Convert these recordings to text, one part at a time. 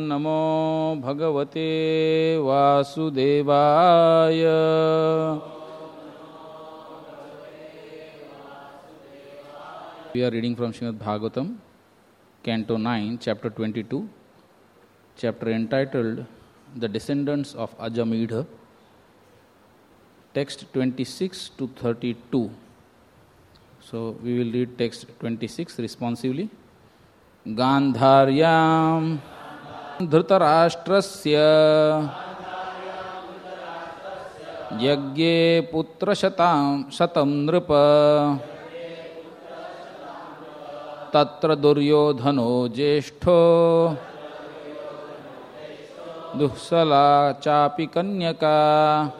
नमो भगवते वासुदेवाय। We are reading from Srimad Bhagavatam, Canto 9, Chapter 22, chapter entitled The Descendants of Ajamedha, text 26 to 32. So we will read text 26 responsively. Gandharyam dhritarashtrasya yagye putra shatam nripa tatra duryodhano jeshtho duhsala chapi kanyaka.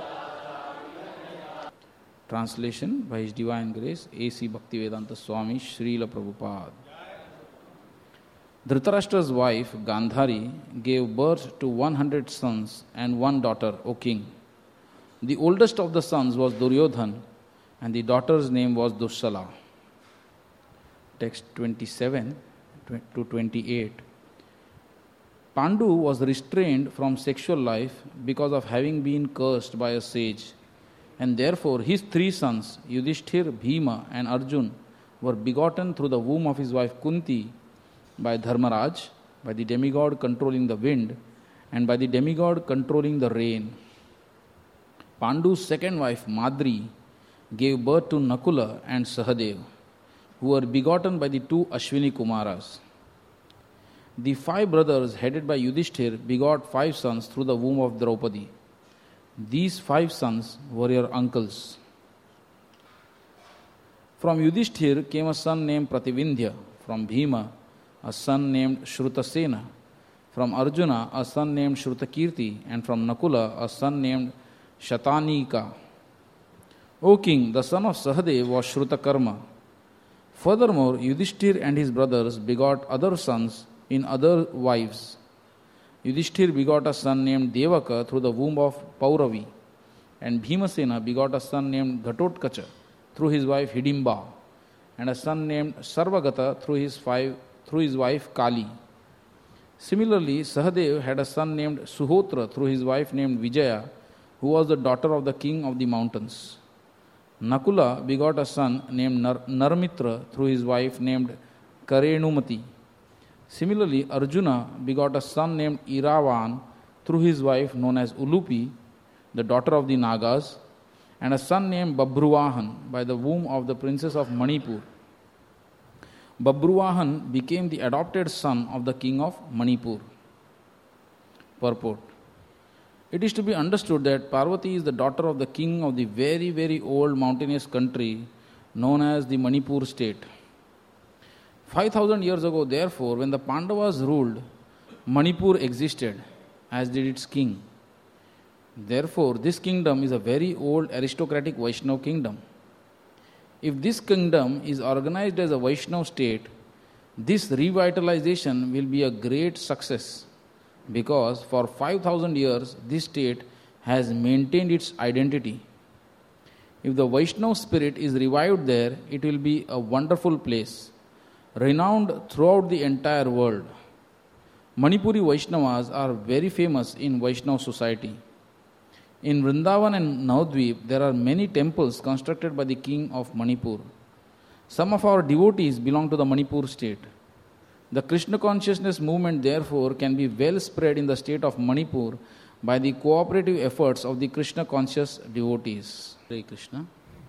Translation by His Divine Grace A.C. Bhaktivedanta Swami Srila Prabhupada. Dhritarashtra's wife Gandhari gave birth to 100 sons and one daughter, O king. The oldest of the sons was Duryodhan and the daughter's name was Dussala. Text 27 to 28. Pandu was restrained from sexual life because of having been cursed by a sage, and therefore his three sons, Yudhishthir, Bhima and Arjun, were begotten through the womb of his wife Kunti by Dharmaraj, by the demigod controlling the wind, and by the demigod controlling the rain. Pandu's second wife Madri gave birth to Nakula and Sahadev, who were begotten by the two Ashwini Kumaras. The five brothers headed by Yudhishthir begot 5 sons through the womb of Draupadi. These 5 sons were your uncles. From Yudhishthir came a son named Prativindhya, from Bhima a son named Shrutasena, from Arjuna a son named Shrutakirti, and from Nakula a son named Shatanika. O king, the son of Sahadev was Shrutakarma. Furthermore, Yudhishthir and his brothers begot other sons in other wives. Yudhishthir begot a son named Devaka through the womb of Pauravi, and Bhimasena begot a son named Ghatotkacha through his wife Hidimba, and a son named Sarvagata through his wife Kali. Similarly, Sahadev had a son named Suhotra through his wife named Vijaya, who was the daughter of the king of the mountains. Nakula begot a son named Narmitra through his wife named Karenumati. Similarly, Arjuna begot a son named Iravan through his wife known as Ulupi, the daughter of the Nagas, and a son named Babruvahan by the womb of the princess of Manipur. Babruvahan became the adopted son of the king of Manipur. Purport. It is to be understood that Parvati is the daughter of the king of the very, very old mountainous country known as the Manipur state. 5,000 years ago, therefore, when the Pandavas ruled, Manipur existed, as did its king. Therefore, this kingdom is a very old aristocratic Vaishnava kingdom. If this kingdom is organized as a Vaishnava state, this revitalization will be a great success, because for 5,000 years this state has maintained its identity. If the Vaishnava spirit is revived there, it will be a wonderful place, renowned throughout the entire world. Manipuri Vaishnavas are very famous in Vaishnava society. In Vrindavan and Navadvip, there are many temples constructed by the king of Manipur. Some of our devotees belong to the Manipur state. The Krishna consciousness movement, therefore, can be well spread in the state of Manipur by the cooperative efforts of the Krishna conscious devotees. Hare Krishna.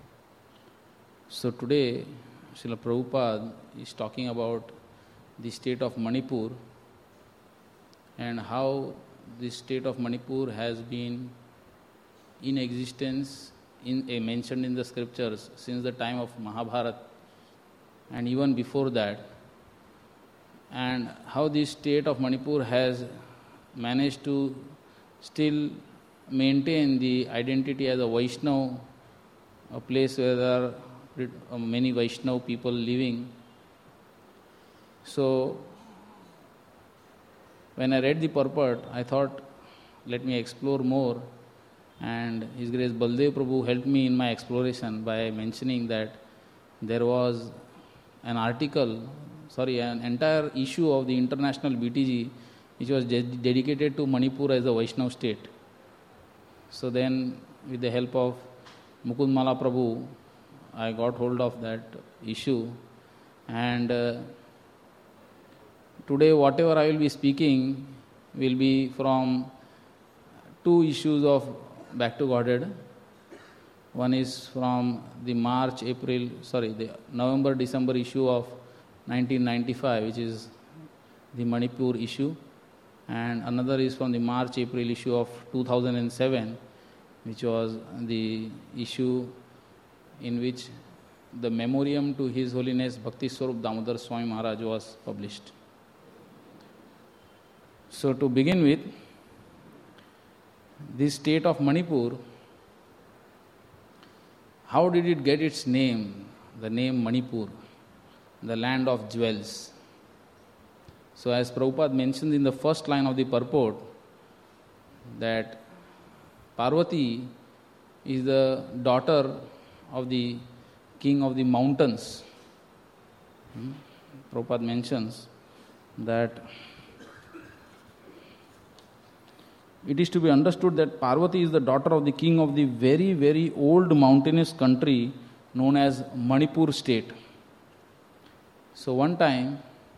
So today, Srila Prabhupada is talking about the state of Manipur and how the state of Manipur has been in existence, mentioned in the scriptures since the time of Mahabharata and even before that, and how the state of Manipur has managed to still maintain the identity as a Vaishnava, a place where there are many Vaishnava people living. So, when I read the purport, I thought, let me explore more. And His Grace Baldev Prabhu helped me in my exploration by mentioning that there was an entire issue of the International BTG which was dedicated to Manipur as a Vaishnav state. So then, with the help of Mukund Mala Prabhu, I got hold of that issue, and today whatever I will be speaking will be from two issues of Back to Godhead. One is from the the November-December issue of 1995, which is the Manipur issue, and another is from the March-April issue of 2007, which was the issue in which the memoriam to His Holiness Bhakti Swarup Damodar Swami Maharaj was published. So to begin with, this state of Manipur, how did it get its name, the name Manipur, the land of jewels? So as Prabhupada mentions in the first line of the purport, that Parvati is the daughter of the king of the mountains. Prabhupada mentions that it is to be understood that Parvati is the daughter of the king of the very, very old mountainous country known as Manipur state. So one time,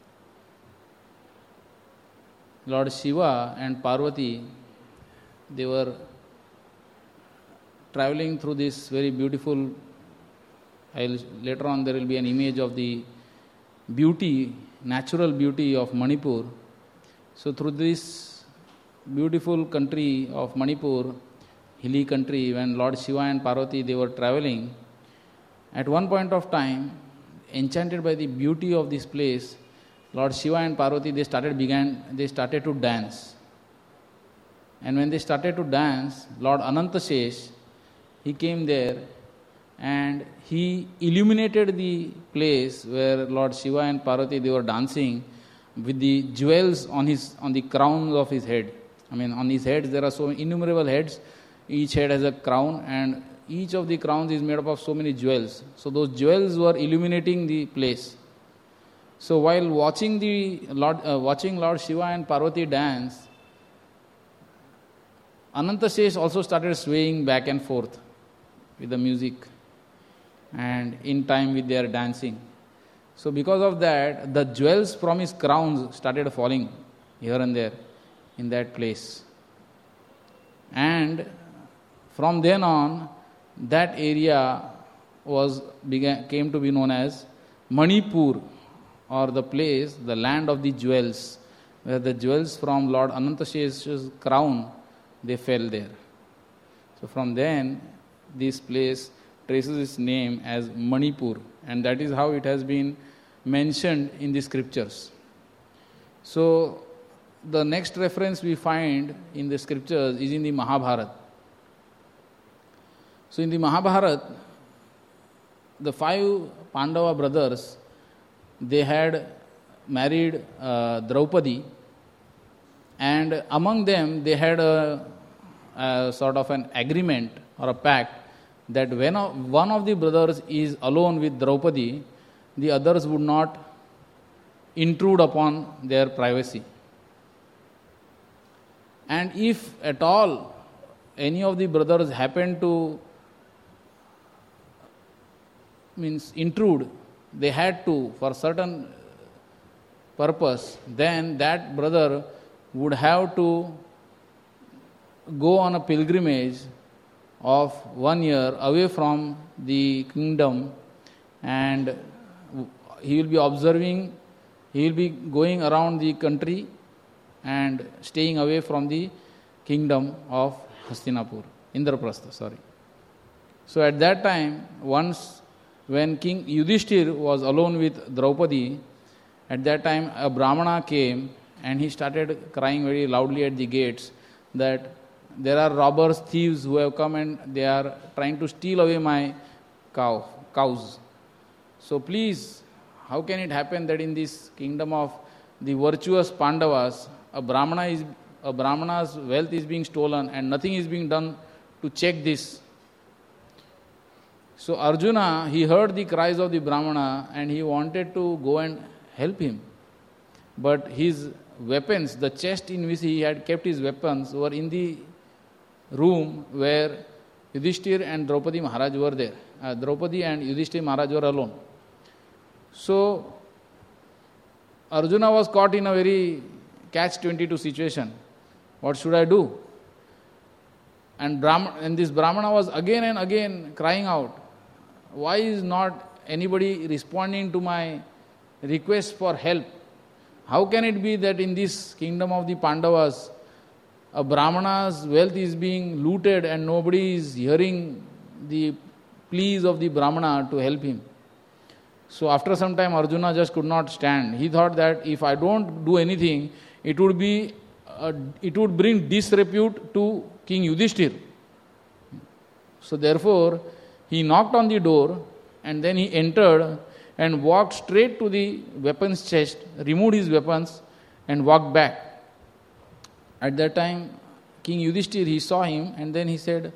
Lord Shiva and Parvati, they were traveling through this very beautiful, later on there will be an image of the beauty, natural beauty of Manipur. So through this beautiful country of Manipur, hilly country, when Lord Shiva and Parvati, they were traveling, at one point of time, enchanted by the beauty of this place, Lord Shiva and Parvati, they started to dance. And when they started to dance, Lord Anantashesh, he came there and he illuminated the place where Lord Shiva and Parvati, they were dancing with the jewels on the crowns of his head. On his heads there are so innumerable heads. Each head has a crown, and each of the crowns is made up of so many jewels. So those jewels were illuminating the place. So while watching Lord Shiva and Parvati dance, Anantashesh also started swaying back and forth with the music and in time with their dancing. So because of that, the jewels from his crowns started falling here and there in that place. And from then on, that area came to be known as Manipur, or the place, the land of the jewels, where the jewels from Lord Anantashesh's crown, they fell there. So from then, this place traces its name as Manipur, and that is how it has been mentioned in the scriptures. So the next reference we find in the scriptures is in the Mahabharata. So in the Mahabharata, the 5 Pandava brothers, they had married Draupadi, and among them they had a sort of an agreement or a pact that when one of the brothers is alone with Draupadi, the others would not intrude upon their privacy. And if at all any of the brothers happen to intrude, they had to for certain purpose, then that brother would have to go on a pilgrimage of 1 year away from the kingdom, and he will be going around the country and staying away from the kingdom of Hastinapur, Indraprastha, So at that time, once when King Yudhishthir was alone with Draupadi, at that time a Brahmana came and he started crying very loudly at the gates that there are robbers, thieves who have come and they are trying to steal away my cows. So please, how can it happen that in this kingdom of the virtuous Pandavas, a Brahmana's wealth is being stolen and nothing is being done to check this? So Arjuna, he heard the cries of the Brahmana and he wanted to go and help him. but his weapons, the chest in which he had kept his weapons, were in the room where Yudhishthir and Draupadi Maharaj were there. Draupadi and Yudhishthir Maharaj were alone. So Arjuna was caught in a very catch-22 situation. What should I do? And this Brahmana was again and again crying out, why is not anybody responding to my request for help? How can it be that in this kingdom of the Pandavas, a Brahmana's wealth is being looted and nobody is hearing the pleas of the Brahmana to help him? So after some time, Arjuna just could not stand. He thought that if I don't do anything, it would bring disrepute to King Yudhishthir. So therefore, he knocked on the door and then he entered and walked straight to the weapons chest, removed his weapons and walked back. At that time, King Yudhishthir, he saw him and then he said,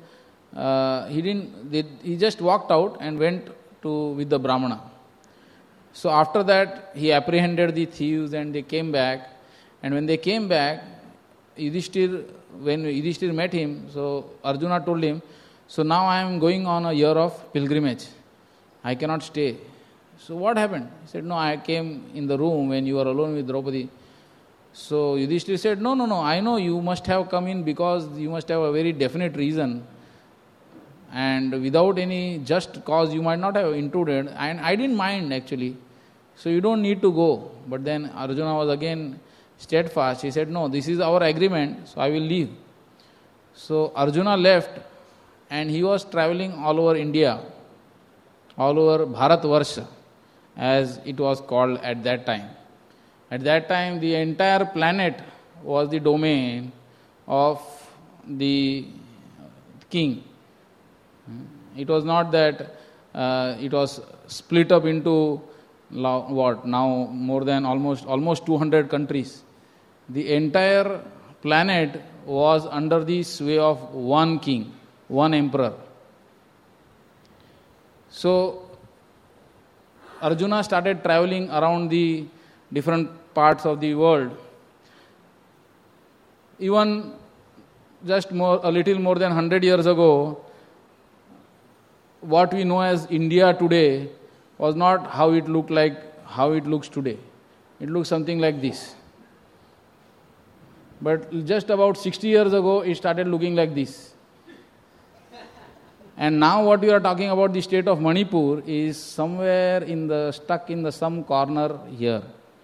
he just walked out and went with the Brahmana. So after that, he apprehended the thieves and they came back. And when they came back, when Yudhishthir met him, so Arjuna told him, so now I am going on a year of pilgrimage. I cannot stay. So what happened? He said, no, I came in the room when you were alone with Draupadi. So Yudhishthir said, no, I know you must have come in because you must have a very definite reason. And without any just cause, you might not have intruded. And I didn't mind actually. So you don't need to go. But then Arjuna was again steadfast. He said, no, this is our agreement, so I will leave. So Arjuna left and he was traveling all over India, all over Bharatvarsha, as it was called at that time. At that time, the entire planet was the domain of the king. It was not that it was split up into now more than almost 200 countries. The entire planet was under the sway of one king, one emperor. So Arjuna started traveling around the different parts of the world. Even just a little more than 100 years ago, what we know as India today was not how it looked like how it looks today. It looks something like this. But just about 60 years ago, it started looking like this. And now what we are talking about, the state of Manipur, is somewhere stuck in some corner here.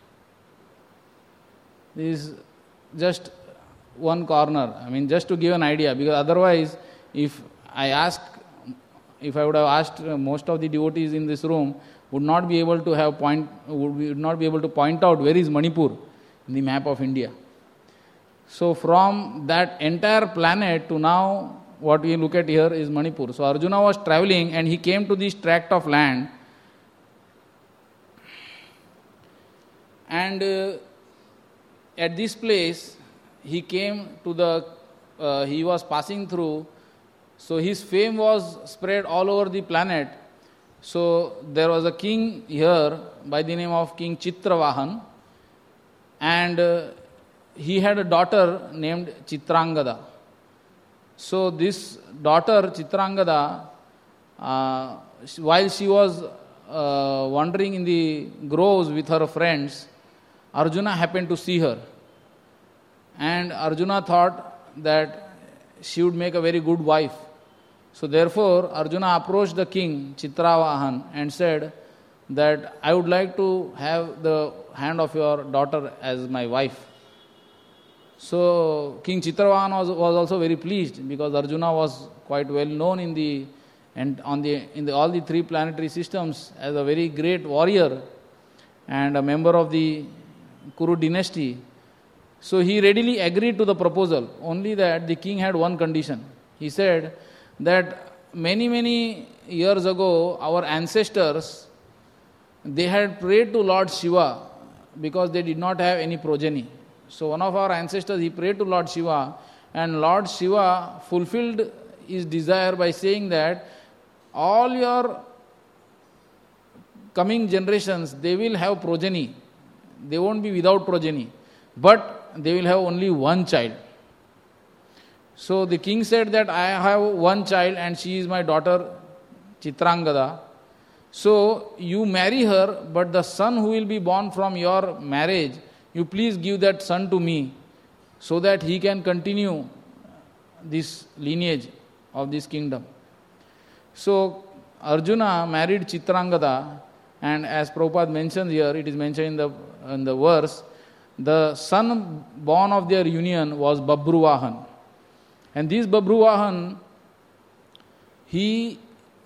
This is just one corner. I mean, just to give an idea, because otherwise, if I would have asked most of the devotees in this room, would not be able to point out where is Manipur in the map of India. So from that entire planet to now, what we look at here is Manipur. So Arjuna was traveling and he came to this tract of land, and at this place he came to he was passing through. So his fame was spread all over the planet. So there was a king here by the name of King Chitravahan, and he had a daughter named Chitrangada. So this daughter Chitrangada, while she was wandering in the groves with her friends, Arjuna happened to see her. And Arjuna thought that she would make a very good wife. So therefore, Arjuna approached the king, Chitravahan, and said that I would like to have the hand of your daughter as my wife. So King Chitravahan was also very pleased, because Arjuna was quite well known in all the three planetary systems as a very great warrior and a member of the Kuru dynasty. So he readily agreed to the proposal, only that the king had one condition. He said that many years ago, our ancestors, they had prayed to Lord Shiva because they did not have any progeny. So one of our ancestors, he prayed to Lord Shiva, and Lord Shiva fulfilled his desire by saying that all your coming generations, they will have progeny. they won't be without progeny, but they will have only one child. So the king said that I have one child and she is my daughter Chitrangada. So you marry her, but the son who will be born from your marriage, you please give that son to me so that he can continue this lineage of this kingdom. So Arjuna married Chitrangada, and as Prabhupada mentions here, it is mentioned in the verse, the son born of their union was Babruvahan. And this Babruvahan, he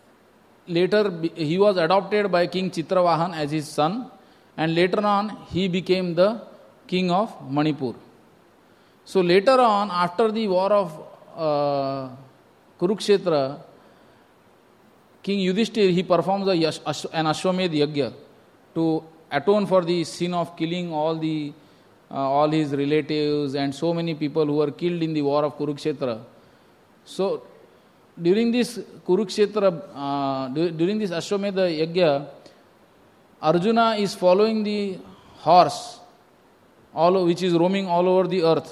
was adopted by King Chitravahan as his son, and later on he became the king of Manipur. So later on, after the war of Kurukshetra, King Yudhishthir, he performs an Ashwamedh Yajna to atone for the sin of killing all his relatives and so many people who were killed in the war of Kurukshetra. So during this Kurukshetra, during this Ashwamedha Yajna, Arjuna is following the horse, which is roaming all over the earth.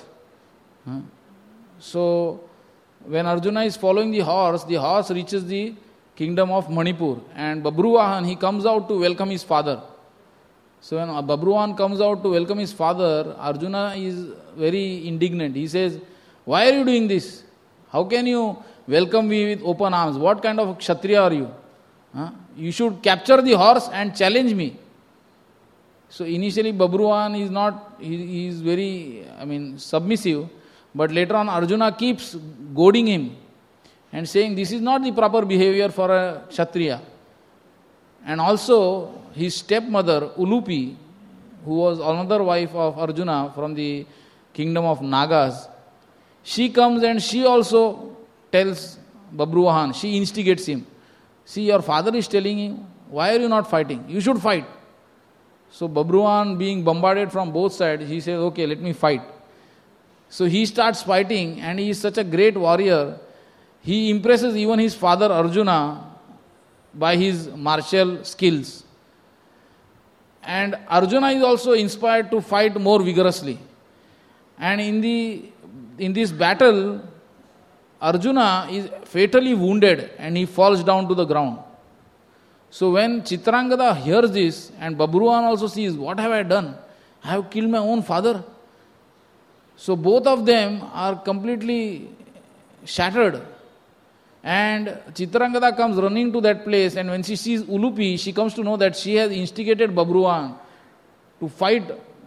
So when Arjuna is following the horse reaches the kingdom of Manipur, and Babruvahan, he comes out to welcome his father. So when Babruvahan comes out to welcome his father, Arjuna is very indignant. He says, why are you doing this? How can you welcome me with open arms? What kind of Kshatriya are you? You should capture the horse and challenge me. So initially Babruvahan is not, he is very, submissive. But later on Arjuna keeps goading him and saying, this is not the proper behavior for a Kshatriya. And also his stepmother Ulupi, who was another wife of Arjuna from the kingdom of Nagas, she comes and she also tells Babruvahan, she instigates him. See, your father is telling you, why are you not fighting? You should fight. So Babruvahan, being bombarded from both sides, he says, okay, let me fight. So he starts fighting, and he is such a great warrior. He impresses even his father Arjuna by his martial skills. And Arjuna is also inspired to fight more vigorously. And in this battle, Arjuna is fatally wounded and he falls down to the ground. So when Chitrangada hears this, and Babruvahan also sees, what have I done? I have killed my own father. So both of them are completely shattered. And Chitrangada comes running to that place, and when she sees Ulupi, she comes to know that she has instigated Babruvahan to fight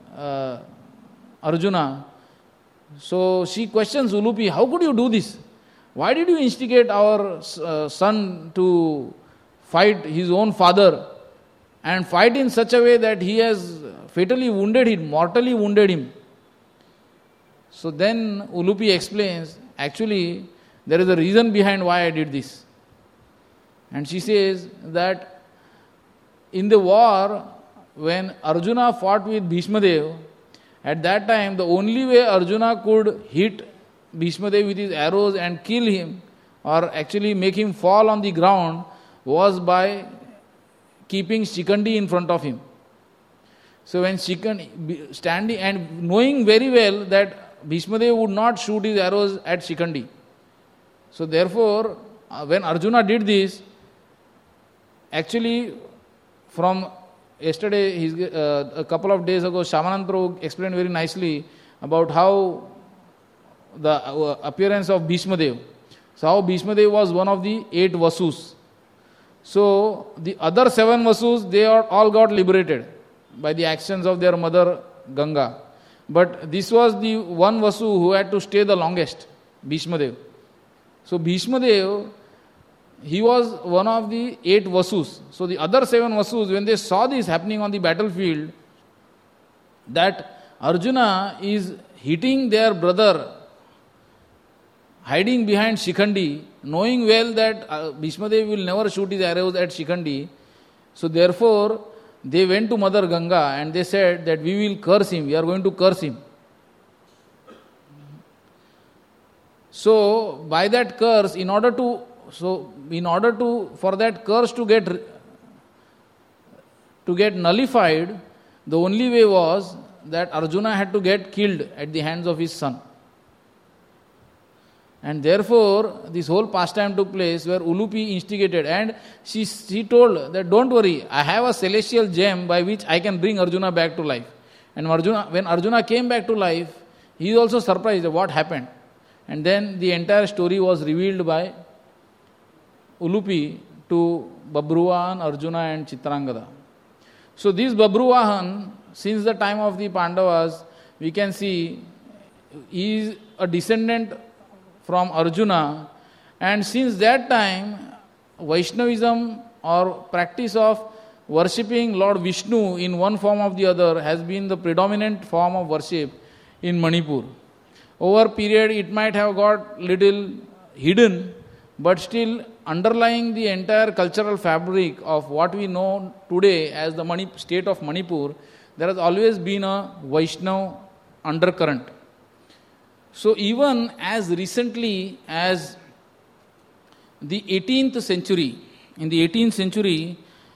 Arjuna. So she questions Ulupi, how could you do this? Why did you instigate our son to fight his own father and fight in such a way that he has fatally wounded him, mortally wounded him? So then Ulupi explains, actually there is a reason behind why I did this. And she says that in the war, when Arjuna fought with Bhishmadev, at that time the only way Arjuna could hit Bhishmadev with his arrows and kill him, or actually make him fall on the ground, was by keeping Shikhandi in front of him. So when Shikhandi, standing and knowing very well that Bhishmadev would not shoot his arrows at Shikhandi. So therefore, when Arjuna did this, actually from yesterday, a couple of days ago, Shamanand Prabhu explained very nicely about how the appearance of Bhishmadev. So how Bhishmadev was one of the 8 Vasus. So the other 7 Vasus, they all got liberated by the actions of their mother Ganga. But this was the one Vasu who had to stay the longest, Bhishmadev. So Bhishmadev, he was one of the 8 Vasus. So the other 7 Vasus, when they saw this happening on the battlefield, that Arjuna is hitting their brother, hiding behind Shikhandi, knowing well that Bhishmadev will never shoot his arrows at Shikhandi. So therefore, they went to Mother Ganga and they said that we will curse him, we are going to curse him. So by that curse, in order for that curse to get nullified, The only way was that Arjuna had to get killed at the hands of his son. And therefore, this whole pastime took place where Ulupi instigated, and she told that, don't worry, I have a celestial gem by which I can bring Arjuna back to life. And when Arjuna came back to life, he is also surprised at what happened. And then the entire story was revealed by Ulupi to Babruvahan, Arjuna and Chitrangada. So this Babruvahan, since the time of the Pandavas, we can see he is a descendant from Arjuna, and since that time Vaishnavism or practice of worshipping Lord Vishnu in one form or the other has been the predominant form of worship in Manipur. Over period it might have got little hidden, but still underlying the entire cultural fabric of what we know today as the state of Manipur, there has always been a Vaishnava undercurrent. So even as recently as the 18th century, in the 18th century,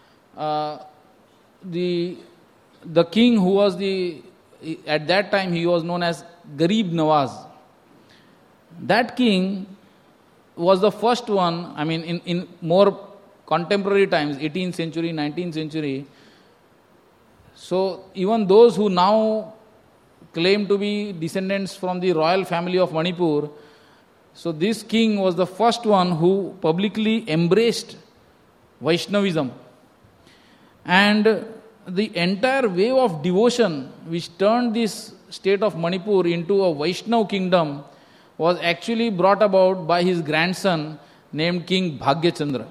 the king who was at that time he was known as Garib Nawaz. That king was the first one, in more contemporary times, 18th century, 19th century. So even those who now claim to be descendants from the royal family of Manipur, so this king was the first one who publicly embraced Vaishnavism. And the entire wave of devotion which turned this state of Manipur into a Vaishnava kingdom was actually brought about by his grandson named King Bhagyachandra.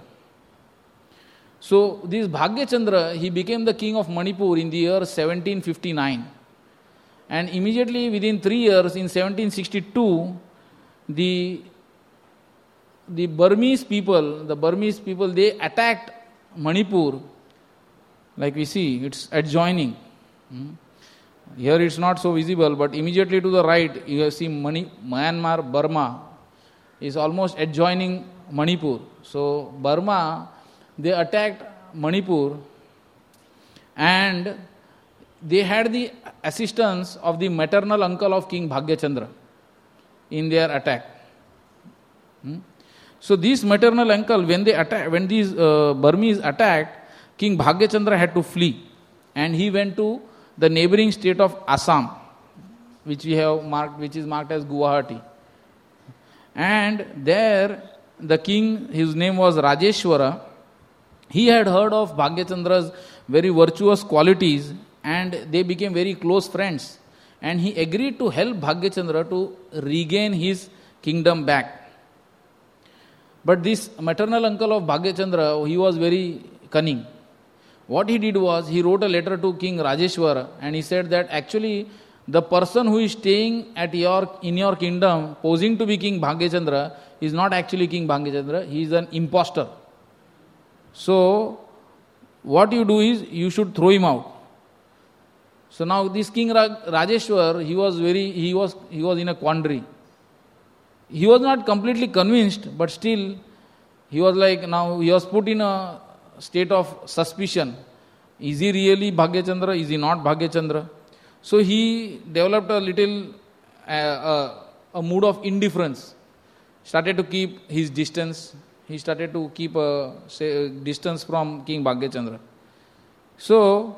So this Bhagyachandra, he became the king of Manipur in the year 1759. And immediately within 3 years, in 1762, the Burmese people, they attacked Manipur. Like we see, it's adjoining. Here it's not so visible, but immediately to the right, you see Myanmar, Burma is almost adjoining Manipur. So Burma, they attacked Manipur, and they had the assistance of the maternal uncle of King Bhagyachandra in their attack. So this maternal uncle, when these Burmese attacked, King Bhagyachandra had to flee, and he went to the neighboring state of Assam, which is marked as Guwahati. And there the king, his name was Rajeshwara, he had heard of Bhagyachandra's very virtuous qualities, and they became very close friends. And he agreed to help Bhagyachandra to regain his kingdom back. But this maternal uncle of Bhagyachandra, he was very cunning. What he did was, he wrote a letter to King Rajeshwara, and he said that actually the person who is staying in your kingdom, posing to be King Bhagyachandra, is not actually King Bhagyachandra, he is an impostor. So what you do is, you should throw him out. So now this King Rajeshwar, he was in a quandary. He was not completely convinced, but still he was put in a state of suspicion. Is he really Bhagyachandra? Is he not Bhagyachandra? So he developed a little a mood of indifference. Started to keep his distance. He started to keep a distance from King Bhagyachandra. So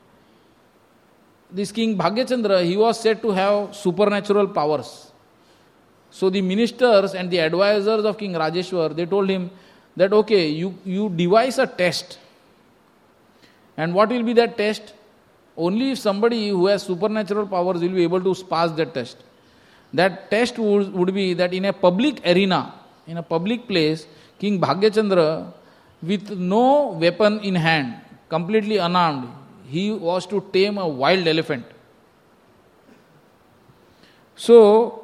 this King Bhagyachandra, he was said to have supernatural powers. So the ministers and the advisors of King Rajeshwar, they told him that, okay, you devise a test. And what will be that test? Only if somebody who has supernatural powers will be able to pass that test. That test would be that in a public arena, in a public place, King Bhagyachandra, with no weapon in hand, completely unarmed, he was to tame a wild elephant. So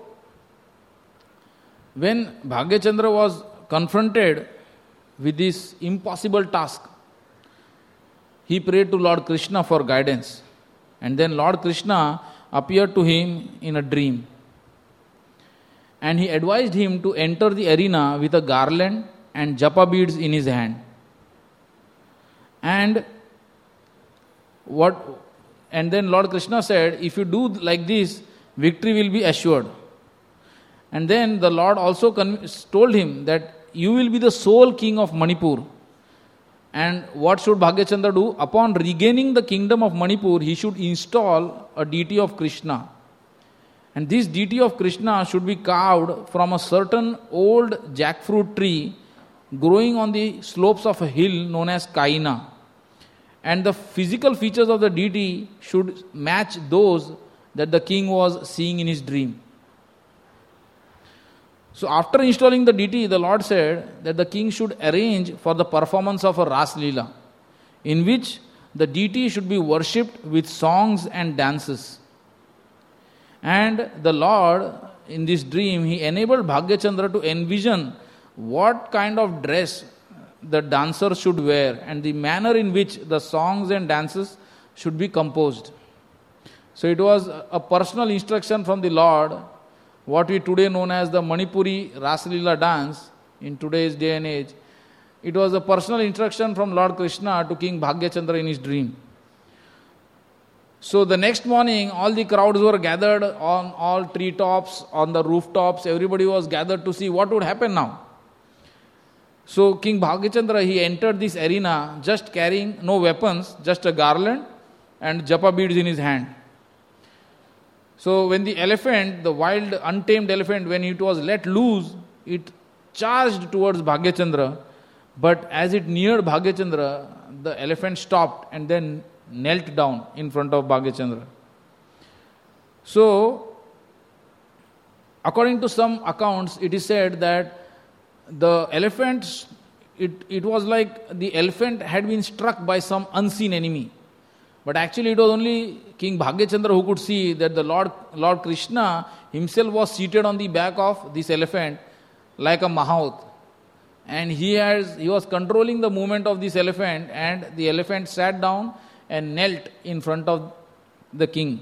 when Bhagyachandra was confronted with this impossible task, he prayed to Lord Krishna for guidance. And then Lord Krishna appeared to him in a dream. And he advised him to enter the arena with a garland and japa beads in his hand. And And then Lord Krishna said, if you do like this, victory will be assured. And then the Lord also told him that you will be the sole king of Manipur. And what should Bhagyachandra do? Upon regaining the kingdom of Manipur, he should install a deity of Krishna. And this deity of Krishna should be carved from a certain old jackfruit tree growing on the slopes of a hill known as Kaina. And the physical features of the deity should match those that the king was seeing in his dream. So after installing the deity, the Lord said that the king should arrange for the performance of a Ras Leela, in which the deity should be worshipped with songs and dances. And the Lord, in this dream, he enabled Bhagyachandra to envision what kind of dress the dancers should wear and the manner in which the songs and dances should be composed. So it was a personal instruction from the Lord, what we today known as the Manipuri Rasa Leela dance in today's day and age. It was a personal instruction from Lord Krishna to King Bhagyachandra in his dream. So the next morning, all the crowds were gathered on all treetops, on the rooftops. Everybody was gathered to see what would happen now. So King Bhagyachandra, he entered this arena just carrying no weapons, just a garland and japa beads in his hand. So when the elephant, the wild untamed elephant, when it was let loose, it charged towards Bhagyachandra. But as it neared Bhagyachandra, the elephant stopped and then knelt down in front of Bhagyachandra. So, according to some accounts, it is said that the elephant, it was like the elephant had been struck by some unseen enemy. But actually it was only King Bhagyachandra who could see that the Lord Krishna himself was seated on the back of this elephant like a mahout. And he was controlling the movement of this elephant, and the elephant sat down and knelt in front of the king.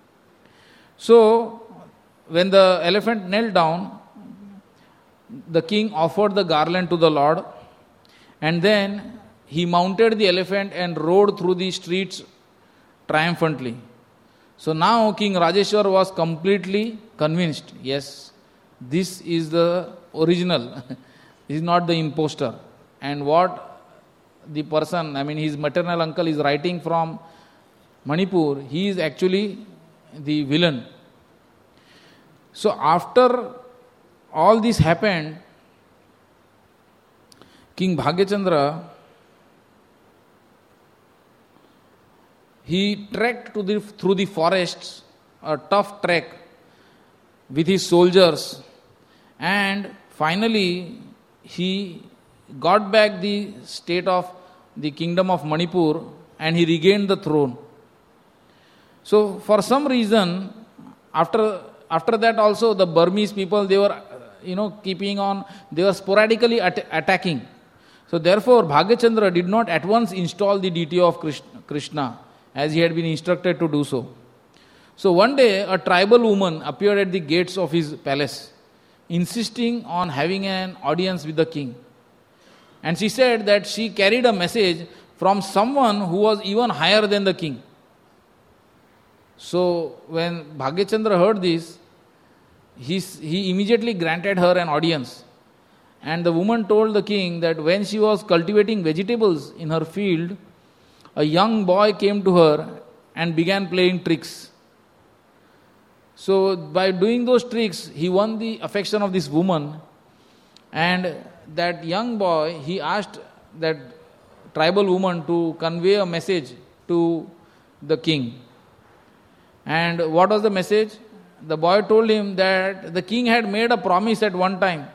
So, when the elephant knelt down, the king offered the garland to the Lord, and then he mounted the elephant and rode through the streets triumphantly. So now King Rajeshwar was completely convinced, yes, this is the original, this is not the impostor. And what the person, his maternal uncle is writing from Manipur, he is actually the villain. So after all this happened, King Bhagyachandra, he trekked through the forests, a tough trek with his soldiers, and finally he got back the state of the kingdom of Manipur and he regained the throne. So for some reason, after that also the Burmese people, they were they were sporadically attacking. So therefore Bhagyachandra did not at once install the deity of Krishna as he had been instructed to do so. So one day a tribal woman appeared at the gates of his palace, insisting on having an audience with the king. And she said that she carried a message from someone who was even higher than the king. So when Bhagyachandra heard this, he immediately granted her an audience. And the woman told the king that when she was cultivating vegetables in her field, a young boy came to her and began playing tricks. So by doing those tricks, he won the affection of this woman. And that young boy, he asked that tribal woman to convey a message to the king. And what was the message? The boy told him that the king had made a promise at one time,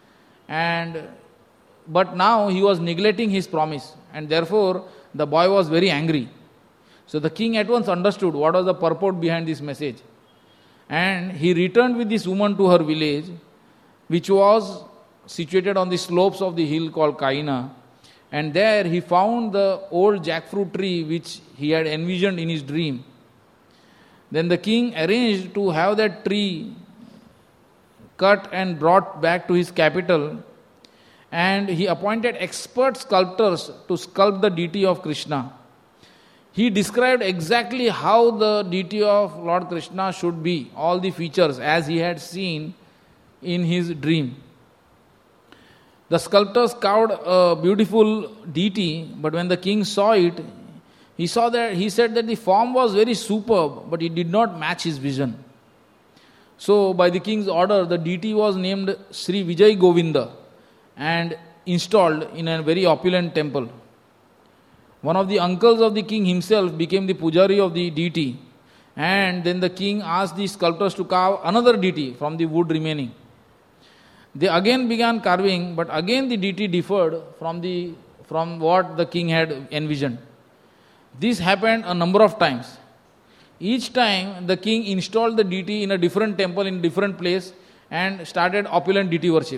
but now he was neglecting his promise, and therefore the boy was very angry. So the king at once understood what was the purport behind this message. And he returned with this woman to her village, which was situated on the slopes of the hill called Kaina. And there he found the old jackfruit tree which he had envisioned in his dream. Then the king arranged to have that tree cut and brought back to his capital, and he appointed expert sculptors to sculpt the deity of Krishna. he described exactly how the deity of Lord Krishna should be, all the features as he had seen in his dream. The sculptors carved a beautiful deity, but when the king saw it, he said that the form was very superb, but it did not match his vision. So by the king's order, the deity was named Sri Vijay Govinda and installed in a very opulent temple. One of the uncles of the king himself became the pujari of the deity, and then the king asked the sculptors to carve another deity from the wood remaining. They again began carving, but again the deity differed from what the king had envisioned. This happened a number of times. Each time the king installed the deity in a different temple in a different place and started opulent deity worship.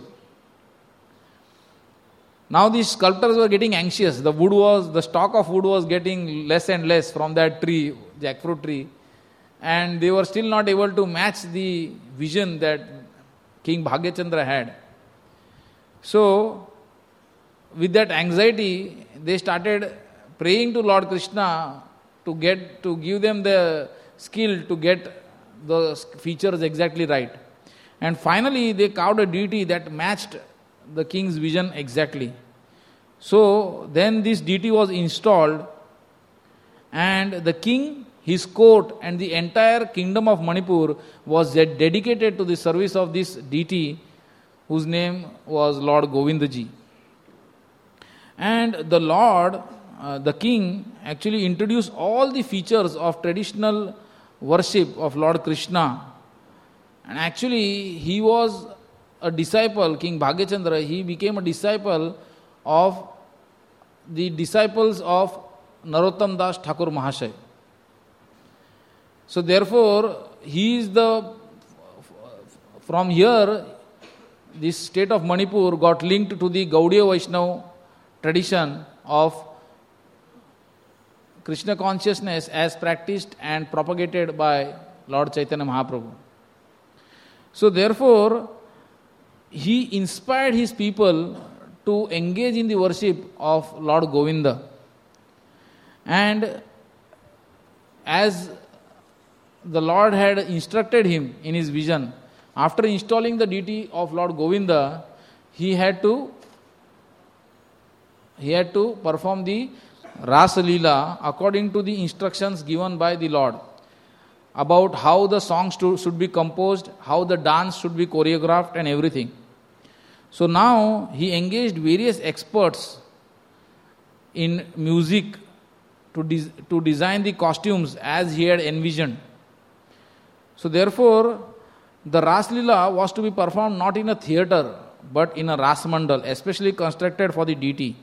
Now these sculptors were getting anxious. The stock of wood was getting less and less from that tree, jackfruit tree, and they were still not able to match the vision that King Bhagyachandra had. So, with that anxiety, they started praying to Lord Krishna to give them the skill to get the features exactly right. And finally, they carved a deity that matched the king's vision exactly. So then this deity was installed, and the king, his court, and the entire kingdom of Manipur was dedicated to the service of this deity, whose name was Lord Govindaji. And the king actually introduced all the features of traditional worship of Lord Krishna. And actually, he was a disciple, King Bhagyachandra, he became a disciple of the disciples of Narottam Das Thakur Mahasaya. So therefore, from here, this state of Manipur got linked to the Gaudiya Vaishnava tradition of Krishna consciousness as practiced and propagated by Lord Chaitanya Mahaprabhu. So therefore, he inspired his people to engage in the worship of Lord Govinda. And as the Lord had instructed him in his vision, after installing the deity of Lord Govinda, he had to perform the Rasa Leela according to the instructions given by the Lord about how the songs should be composed, how the dance should be choreographed and everything. So now he engaged various experts in music to design the costumes as he had envisioned. So therefore, the Ras Leela was to be performed not in a theatre but in a Ras Mandal, especially constructed for the deity.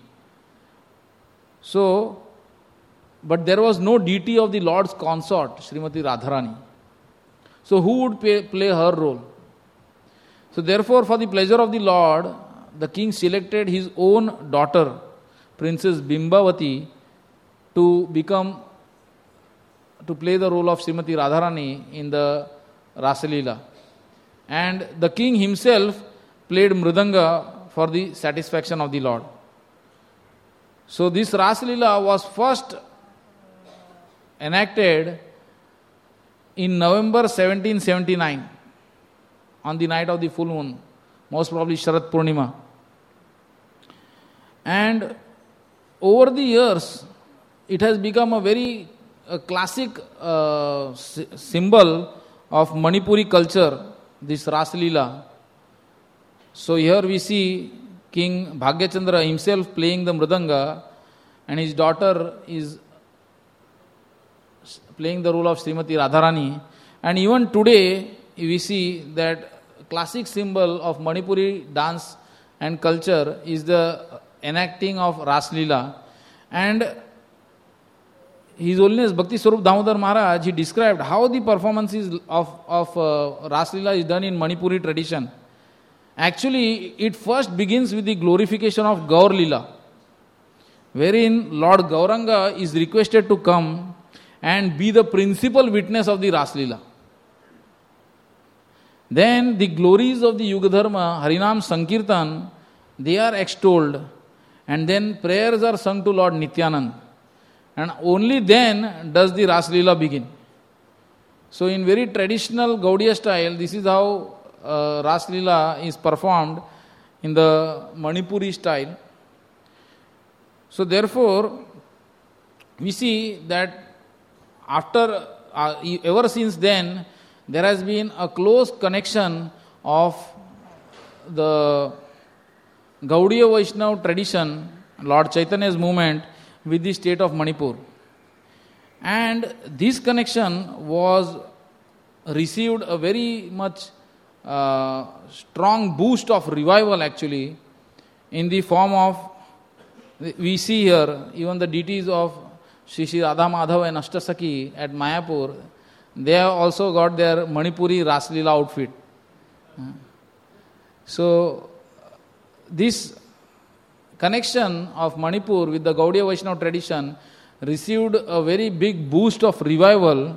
So, but there was no deity of the Lord's consort, Srimati Radharani. So who would play her role? So therefore, for the pleasure of the Lord, the king selected his own daughter, Princess Bimbavati, to play the role of Srimati Radharani in the Rasa Leela. And the king himself played Mridanga for the satisfaction of the Lord. So this Rasa Leela was first enacted in November 1779 on the night of the full moon, most probably Sharat Purnima. And over the years, it has become a very classic symbol of Manipuri culture, this Rasa Leela. So here we see King Bhagyachandra himself playing the Mridanga, and his daughter is playing the role of Srimati Radharani. And even today, we see that classic symbol of Manipuri dance and culture is the enacting of Rasa Leela. And His Holiness Bhakti Swarup Damodar Maharaj, he described how the performances of Rasa Leela is done in Manipuri tradition. Actually, it first begins with the glorification of Gaur Leela, wherein Lord Gauranga is requested to come and be the principal witness of the Rasa Leela. Then the glories of the Yuga Dharma, Harinam Sankirtan, they are extolled, and then prayers are sung to Lord Nityanand. And only then does the Ras Leela begin. So in very traditional Gaudiya style, this is how Ras Leela is performed in the Manipuri style. So therefore, we see that after, ever since then, there has been a close connection of the Gaudiya Vaishnava tradition, Lord Chaitanya's movement, with the state of Manipur. And this connection was received a very much strong boost of revival actually, in the form of, we see here, even the deities of Shri Shri Radha Madhav and Ashtasakhi at Mayapur, they have also got their Manipuri Ras Leela outfit. So, this connection of Manipur with the Gaudiya Vaishnava tradition received a very big boost of revival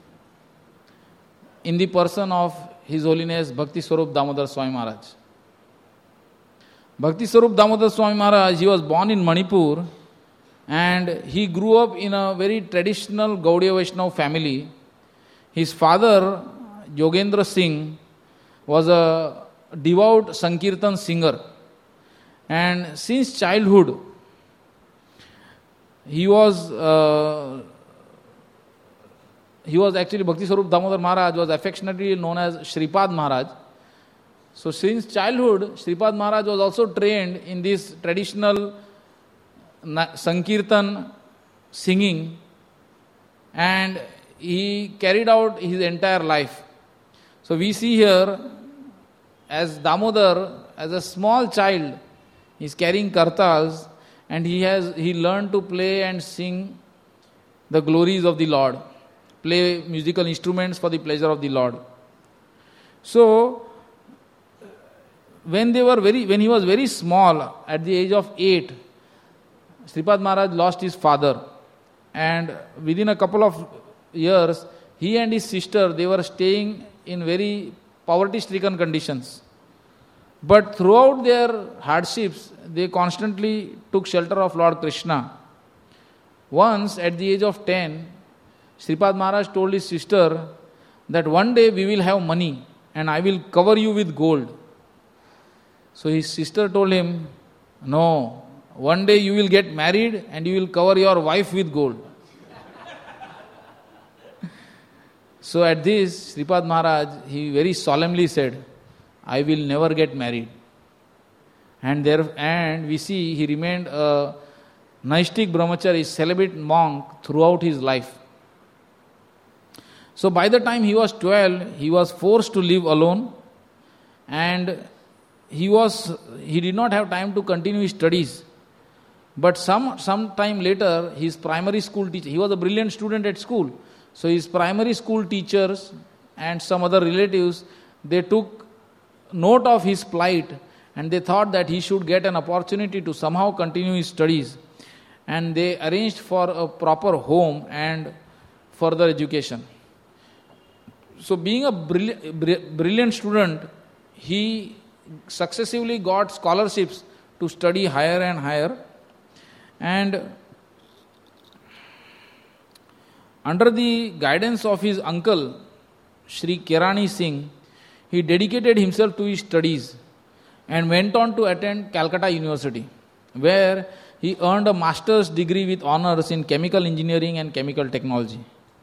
in the person of His Holiness Bhakti Swarup Damodar Swami Maharaj. Bhakti Swarup Damodar Swami Maharaj, he was born in Manipur and he grew up in a very traditional Gaudiya Vaishnava family. His father, Yogendra Singh, was a devout Sankirtan singer. And since childhood, he was actually, Bhakti Swarup Damodar Maharaj was affectionately known as Shripad Maharaj. So since childhood, Shripad Maharaj was also trained in this traditional Sankirtan singing, and he carried out his entire life. So we see here, as Damodar, as a small child, he is carrying kartals, and he learned to play and sing the glories of the Lord, play musical instruments for the pleasure of the Lord. So when he was very small, at the age of 8, Sripad Maharaj lost his father, and within a couple of years, he and his sister, they were staying in very poverty-stricken conditions. But throughout their hardships, they constantly took shelter of Lord Krishna. Once, at the age of 10, Sripad Maharaj told his sister that one day we will have money and I will cover you with gold. So his sister told him, no, one day you will get married and you will cover your wife with gold. So at this, Sripad Maharaj, he very solemnly said, I will never get married. And we see he remained a Naistik Brahmachari, celibate monk throughout his life. So by the time he was 12, he was forced to live alone, and he did not have time to continue his studies. But some time later, his primary school teacher, he was a brilliant student at school, so his primary school teachers and some other relatives, they took note of his plight, and they thought that he should get an opportunity to somehow continue his studies, and they arranged for a proper home and further education. So being a brilliant student, he successively got scholarships to study higher and higher, and under the guidance of his uncle, Sri Kirani Singh, he dedicated himself to his studies and went on to attend Calcutta University, where he earned a master's degree with honors in chemical engineering and chemical technology.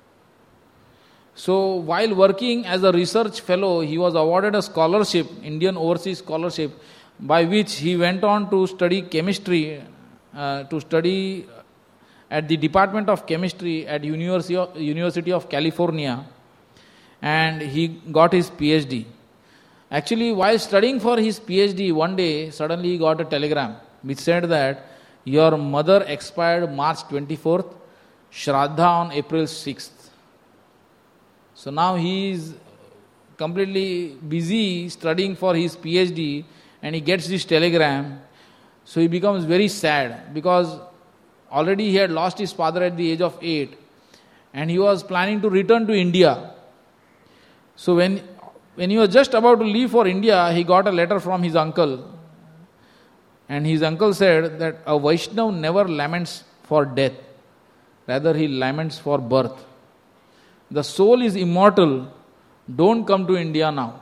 So while working as a research fellow, he was awarded a scholarship, Indian Overseas Scholarship, by which he went on to study chemistry, at the Department of Chemistry at University of California, and he got his PhD. Actually, while studying for his PhD, one day, suddenly he got a telegram which said that your mother expired March 24th, Shraddha on April 6th. So now he is completely busy studying for his PhD, and he gets this telegram. So he becomes very sad, because already he had lost his father at the age of 8, and he was planning to return to India. So when he was just about to leave for India, he got a letter from his uncle, and his uncle said that a Vaishnav never laments for death. rather he laments for birth. The soul is immortal. Don't come to India now.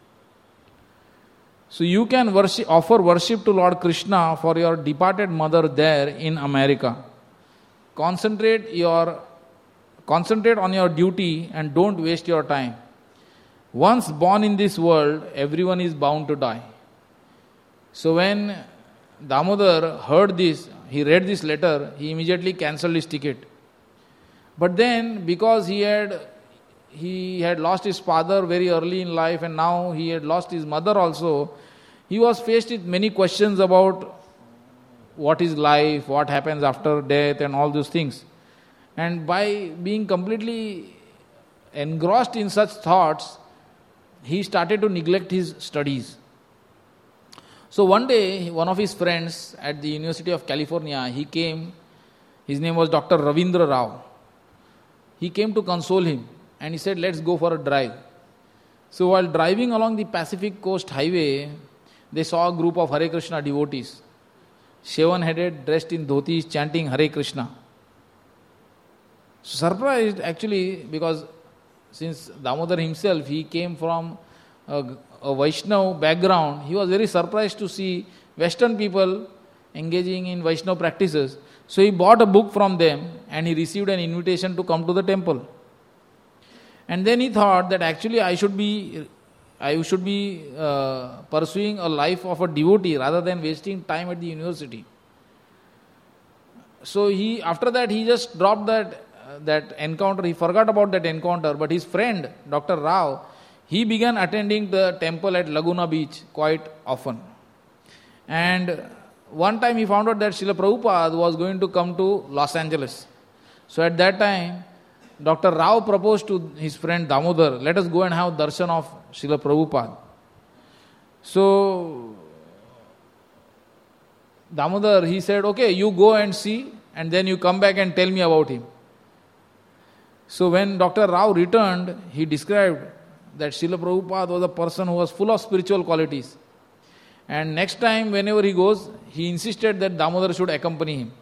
So you can offer worship to Lord Krishna for your departed mother there in America. Concentrate on your duty and don't waste your time. Once born in this world, everyone is bound to die. So when Damodar heard this, he read this letter, he immediately cancelled his ticket. But then, because he had lost his father very early in life and now he had lost his mother also, he was faced with many questions about what is life, what happens after death and all those things. And by being completely engrossed in such thoughts, he started to neglect his studies. So one day, one of his friends at the University of California, he came, his name was Dr. Ravindra Rao. He came to console him and he said, let's go for a drive. So while driving along the Pacific Coast Highway, they saw a group of Hare Krishna devotees, shaven-headed, dressed in dhotis, chanting Hare Krishna. Surprised actually, because since Damodar himself, he came from a Vaishnava background, he was very surprised to see Western people engaging in Vaishnava practices. So he bought a book from them and he received an invitation to come to the temple. And then he thought that actually I should be pursuing a life of a devotee rather than wasting time at the university. So after that he just dropped that encounter. He forgot about that encounter. But his friend, Dr. Rao, he began attending the temple at Laguna Beach quite often. And one time he found out that Srila Prabhupada was going to come to Los Angeles. So at that time, Dr. Rao proposed to his friend Damodar, let us go and have darshan of Srila Prabhupada. So Damodar, he said, okay, you go and see and then you come back and tell me about him. So when Dr. Rao returned, he described that Srila Prabhupada was a person who was full of spiritual qualities. And next time whenever he goes, he insisted that Damodar should accompany him.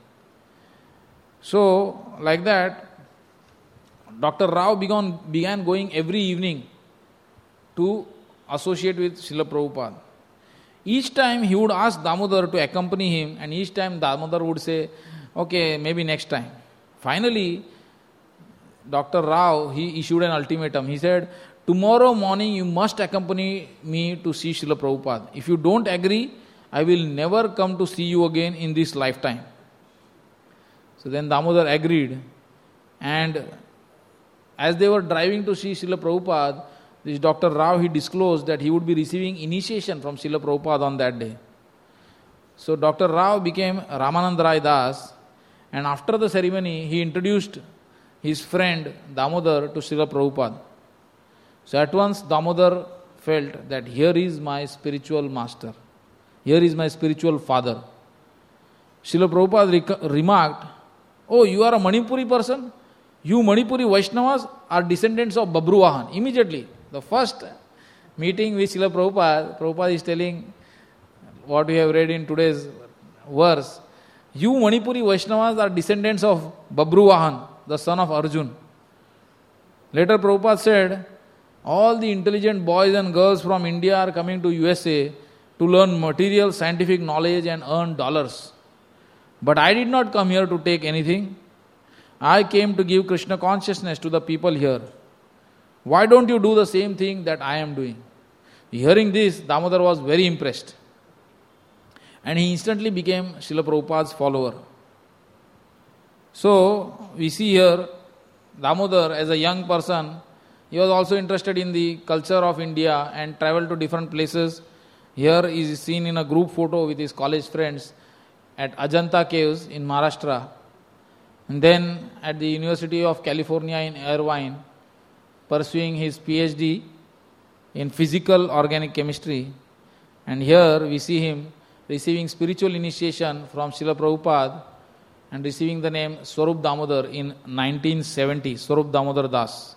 So like that, Dr. Rao began going every evening to associate with Srila Prabhupada. Each time he would ask Damodar to accompany him, and each time Damodar would say, okay, maybe next time. Finally, Dr. Rao, he issued an ultimatum. He said, tomorrow morning you must accompany me to see Srila Prabhupada. If you don't agree, I will never come to see you again in this lifetime. So then Damodar agreed. And as they were driving to see Srila Prabhupada, this Dr. Rao, he disclosed that he would be receiving initiation from Srila Prabhupada on that day. So Dr. Rao became Ramanand Rai Das, and after the ceremony, he introduced his friend Damodar to Srila Prabhupada. So at once Damodar felt that here is my spiritual master, here is my spiritual father. Srila Prabhupada remarked, oh, you are a Manipuri person? You Manipuri Vaishnavas are descendants of Babruvahan. Immediately, the first meeting with Srila Prabhupada is telling what we have read in today's verse. You Manipuri Vaishnavas are descendants of Babruvahan, the son of Arjun. Later Prabhupada said, all the intelligent boys and girls from India are coming to USA to learn material scientific knowledge and earn dollars. But I did not come here to take anything. I came to give Krishna consciousness to the people here. Why don't you do the same thing that I am doing? Hearing this, Damodar was very impressed. And he instantly became Srila Prabhupada's follower. So, we see here, Damodar as a young person, he was also interested in the culture of India and traveled to different places. Here he is seen in a group photo with his college friends at Ajanta Caves in Maharashtra. And then at the University of California in Irvine, pursuing his PhD in physical organic chemistry. And here we see him receiving spiritual initiation from Srila Prabhupada and receiving the name Swarup Damodar in 1970, Swarup Damodar Das.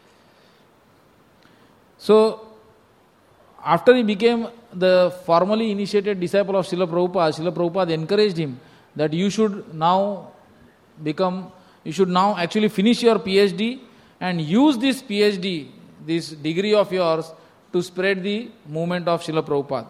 So, after he became the formally initiated disciple of Srila Prabhupada encouraged him that you should now become you should now actually finish your PhD and use this PhD, this degree of yours, to spread the movement of Srila Prabhupada.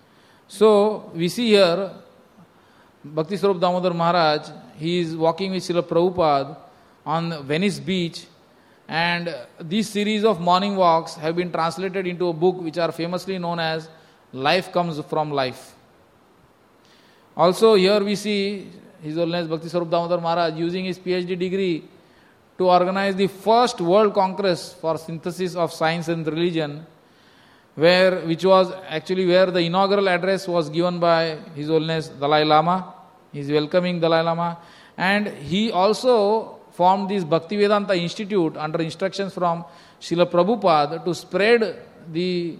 So we see here Bhakti Swarup Damodar Maharaj, he is walking with Srila Prabhupada on Venice beach, and this series of morning walks have been translated into a book which are famously known as Life Comes From Life. Also here we see His Holiness Bhakti Swarup Damodar Maharaj using his PhD degree to organize the first World Congress for Synthesis of Science and Religion, which was actually where the inaugural address was given by His Holiness Dalai Lama. He is welcoming Dalai Lama, and he also formed this Bhaktivedanta Institute under instructions from Srila Prabhupada to spread the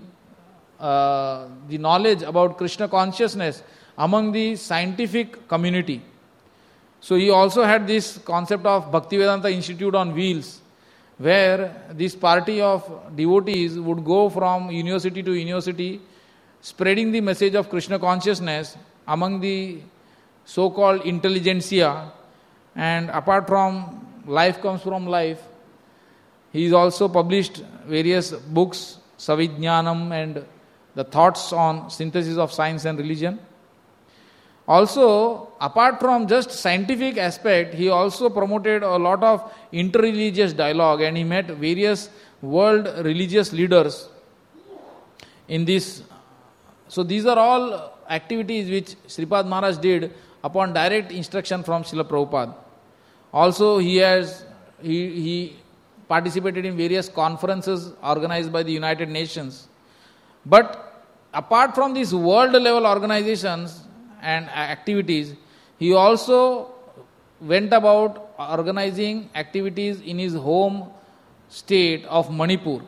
knowledge about Krishna consciousness among the scientific community. So he also had this concept of Bhaktivedanta Institute on wheels, where this party of devotees would go from university to university, spreading the message of Krishna consciousness among the so-called intelligentsia. And apart from Life Comes From Life, he has also published various books, Savijnanam and the Thoughts on Synthesis of Science and Religion. Also, apart from just scientific aspect, he also promoted a lot of interreligious dialogue, and he met various world religious leaders in this. So these are all activities which Sripad Maharaj did upon direct instruction from Srila Prabhupada. Also he participated in various conferences organized by the United Nations. But apart from these world level organizations and activities, he also went about organizing activities in his home state of Manipur,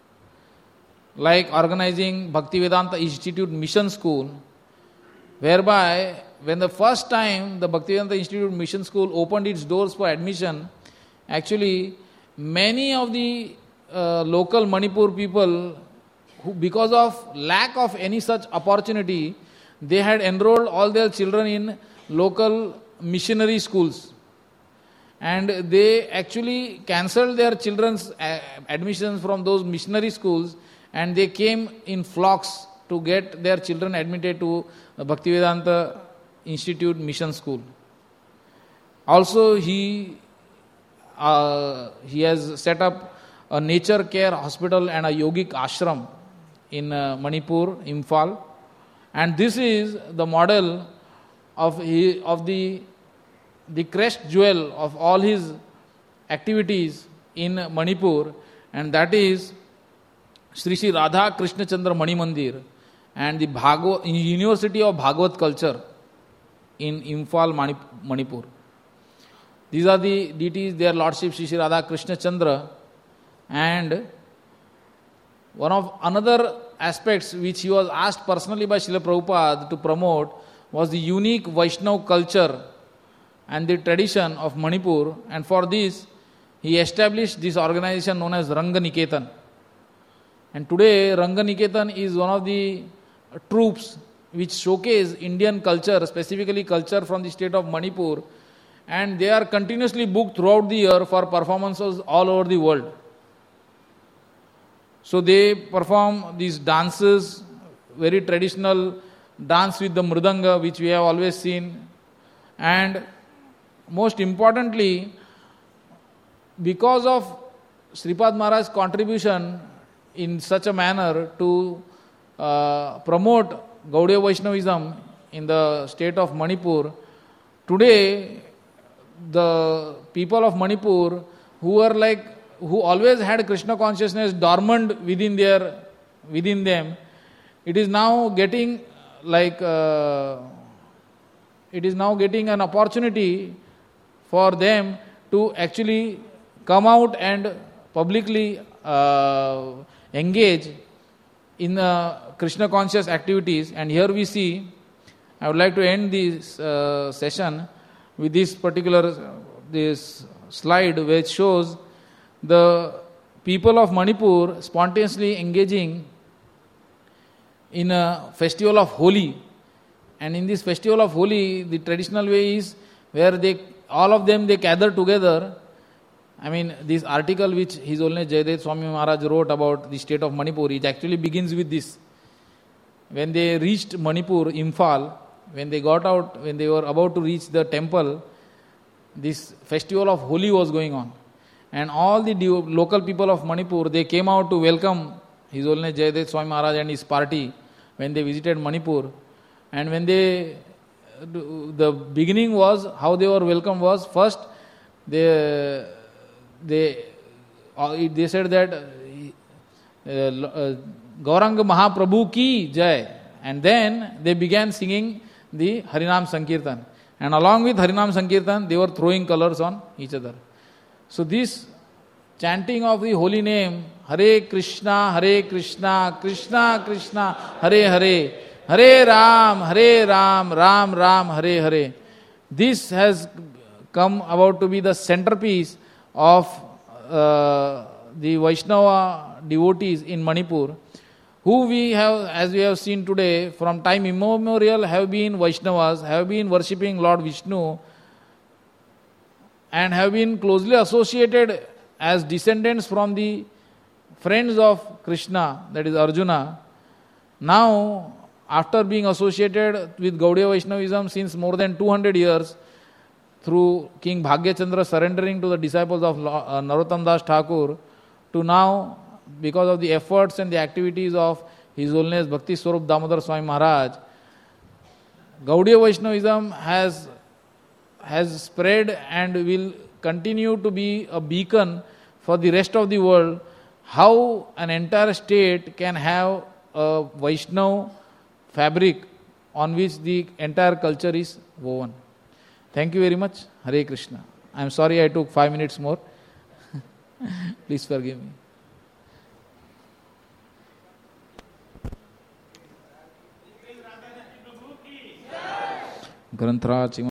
like organizing Bhaktivedanta Institute Mission School, whereby when the first time the Bhaktivedanta Institute Mission School opened its doors for admission, actually many of the local Manipur people, who, because of lack of any such opportunity, they had enrolled all their children in local missionary schools, and they actually cancelled their children's admissions from those missionary schools, and they came in flocks to get their children admitted to the Bhaktivedanta Institute Mission School. Also he has set up a nature care hospital and a yogic ashram in Manipur, Imphal. And this is the model of the crest jewel of all his activities in Manipur, and that is Sri Sri Radha Krishna Chandra Mani Mandir and the University of Bhagavad Culture in Imphal, Manipur. These are the deities, their Lordship Sri Sri Radha Krishna Chandra. And one of another aspects which he was asked personally by Srila Prabhupada to promote was the unique Vaishnav culture and the tradition of Manipur, and for this he established this organization known as Ranga Niketan. And today Ranga Niketan is one of the troops which showcase Indian culture, specifically culture from the state of Manipur, and they are continuously booked throughout the year for performances all over the world. So they perform these dances, very traditional dance with the mridanga, which we have always seen. And most importantly, because of Sripad Maharaj's contribution in such a manner to promote Gaudiya Vaishnavism in the state of Manipur, today the people of Manipur who always had Krishna consciousness dormant within them, it is now getting an opportunity for them to actually come out and publicly engage in Krishna conscious activities. And here we see, I would like to end this session with this slide which shows the people of Manipur spontaneously engaging in a festival of Holi. And in this festival of Holi, the traditional way is where all of them gather together. I mean, this article which His Holiness Jayadev Swami Maharaj wrote about the state of Manipur, it actually begins with this. When they reached Manipur, Imphal, when they got out, when they were about to reach the temple, this festival of Holi was going on. And all the local people of Manipur, they came out to welcome His Holiness Jayadev Swami Maharaj and his party when they visited Manipur. And when the beginning was, how they were welcomed was, first they said that Gauranga Mahaprabhu ki jai, and then they began singing the Harinam Sankirtan, and along with Harinam Sankirtan they were throwing colors on each other. So this chanting of the holy name, Hare Krishna, Krishna Krishna, Hare Hare, Hare Ram, Ram Ram, Hare Hare, this has come about to be the centerpiece of the Vaishnava devotees in Manipur, who we have, as we have seen today, from time immemorial have been Vaishnavas, have been worshipping Lord Vishnu, and have been closely associated as descendants from the friends of Krishna, that is Arjuna. Now, after being associated with Gaudiya Vaishnavism since more than 200 years, through King Bhagyachandra surrendering to the disciples of Narottam Das Thakur, to now, because of the efforts and the activities of His Holiness Bhakti Swarup Damodar Swami Maharaj, Gaudiya Vaishnavism has spread and will continue to be a beacon for the rest of the world, how an entire state can have a Vaishnav fabric on which the entire culture is woven. Thank you very much. Hare Krishna. I am sorry I took 5 minutes more. Please forgive me. Granthra